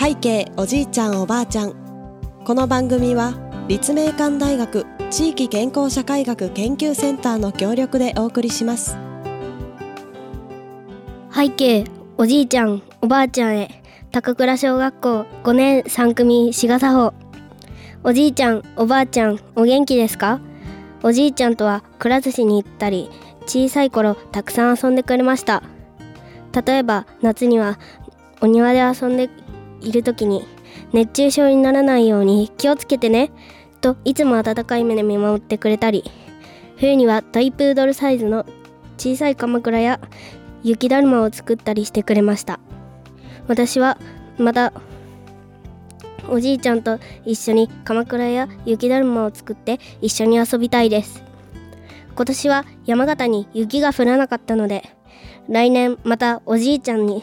背景おじいちゃんおばあちゃん。この番組は立命館大学地域健康社会学研究センターの協力でお送りします。 背景おじいちゃんおばあちゃんへ。高倉小学校5年3組志賀作法。おじいちゃんおばあちゃんお元気ですか？おじいちゃんとはくら寿司に行ったり、小さい頃たくさん遊んでくれました。例えば夏にはお庭で遊んでいる時に、熱中症にならないように気をつけてねといつも温かい目で見守ってくれたり、冬にはトイプードルサイズの小さい鎌倉や雪だるまを作ったりしてくれました。私はまたおじいちゃんと一緒に鎌倉や雪だるまを作って一緒に遊びたいです。今年は山形に雪が降らなかったので、来年またおじいちゃんと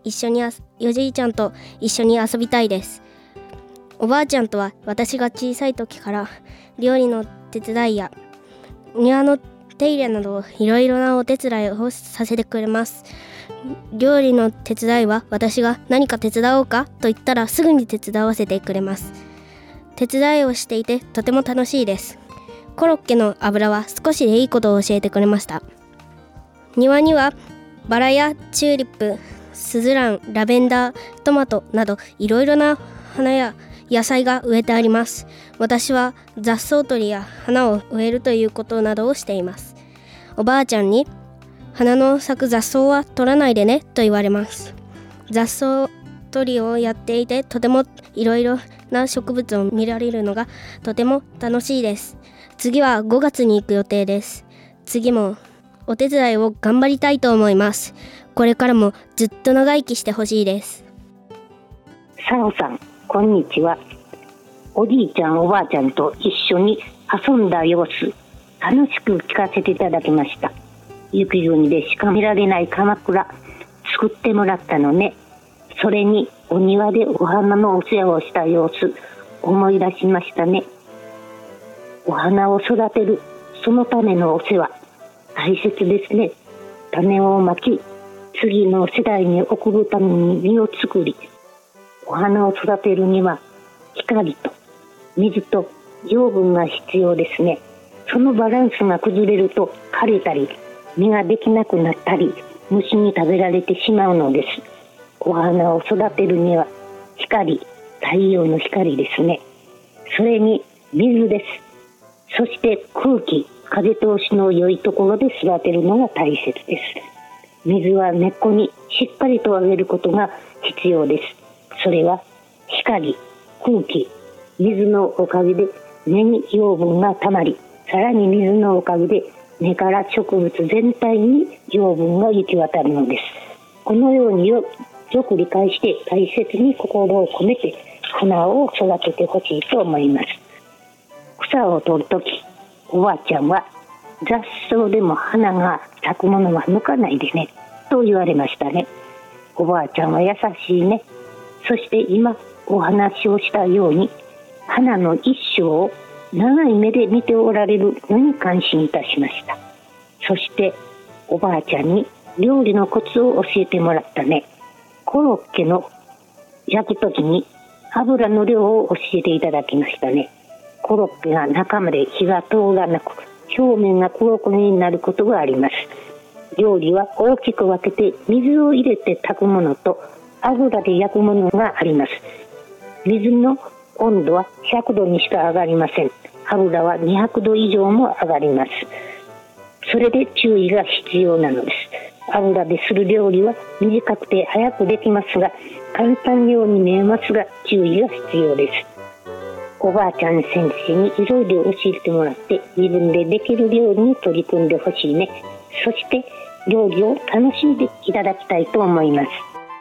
一緒に遊びたいです。おばあちゃんとは私が小さい時から料理の手伝いや庭の手入れなどいろいろなお手伝いをさせてくれます。料理の手伝いは私が何か手伝おうかと言ったらすぐに手伝わせてくれます。手伝いをしていてとても楽しいです。コロッケの油は少しでいいことを教えてくれました。庭にはバラやチューリップ、スズラン、ラベンダー、トマトなどいろいろな花や野菜が植えてあります。私は雑草取りや花を植えるということなどをしています。おばあちゃんに花の咲く雑草は取らないでねと言われます。雑草取りをやっていてとてもいろいろな植物を見られるのがとても楽しいです。次は5月に行く予定です。次もお手伝いを頑張りたいと思います。これからもずっと長生きしてほしいです。 さおさん、こんにちは。おじいちゃんおばあちゃんと一緒に遊んだ様子、楽しく聞かせていただきました。雪国でしか見られない鎌倉作ってもらったのね。それにお庭でお花のお世話をした様子思い出しましたね。お花を育てる、そのためのお世話大切ですね。種をまき、次の世代に送るために実を作り、お花を育てるには光と水と養分が必要ですね。そのバランスが崩れると枯れたり実ができなくなったり虫に食べられてしまうのです。お花を育てるには光、太陽の光ですね。それに水です。そして空気、風通しの良いところで育てるのが大切です。水は根っこにしっかりとあげることが必要です。それは光、空気、水のおかげで根に養分がたまり、さらに水のおかげで根から植物全体に養分が行き渡るのです。このようによく理解して大切に心を込めて花を育ててほしいと思います。草を取るとき、おばあちゃんは雑草でも花が咲くものは抜かないでねと言われましたね。おばあちゃんは優しいね。そして今お話をしたように花の一生を長い目で見ておられるのに感心いたしました。そしておばあちゃんに料理のコツを教えてもらったね。コロッケの焼くときに油の量を教えていただきましたね。コロッケが中まで火が通らなく表面が黒焦げになることがあります。料理は大きく分けて水を入れて炊くものと油で焼くものがあります。水の温度は100度にしか上がりません。油は200度以上も上がります。それで注意が必要なのです。油でする料理は短くて早くできますが、簡単ように見えますが注意が必要です。おばあちゃん先生にいろいろ教えてもらって自分でできる料理に取り組んでほしいね。そして料理を楽しんでいただきたいと思います。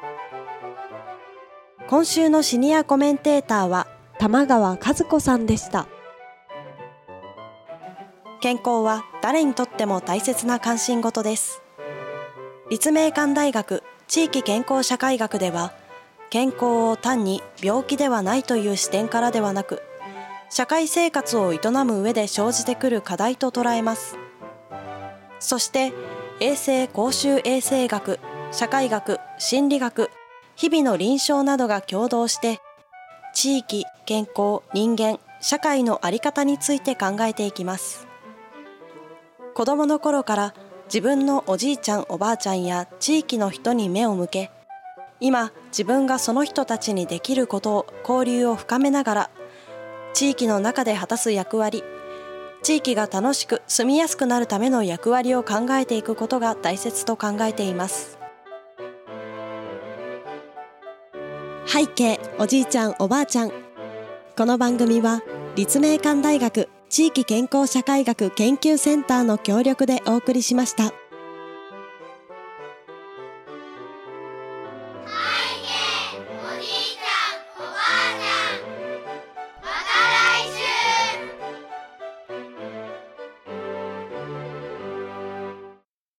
今週のシニアコメンテーターは玉川和子さんでした。健康は誰にとっても大切な関心事です。立命館大学地域健康社会学では、健康を単に病気ではないという視点からではなく、社会生活を営む上で生じてくる課題と捉えます。そして衛生公衆衛生学、社会学、心理学、 日々の臨床などが共同して地域、健康、人間、社会の在り方について考えていきます。子どもの頃から自分のおじいちゃんおばあちゃんや地域の人に目を向け、今自分がその人たちにできることを交流を深めながら地域の中で果たす役割、地域が楽しく住みやすくなるための役割を考えていくことが大切と考えています。背景おじいちゃんおばあちゃん。この番組は立命館大学地域健康社会学研究センターの協力でお送りしました。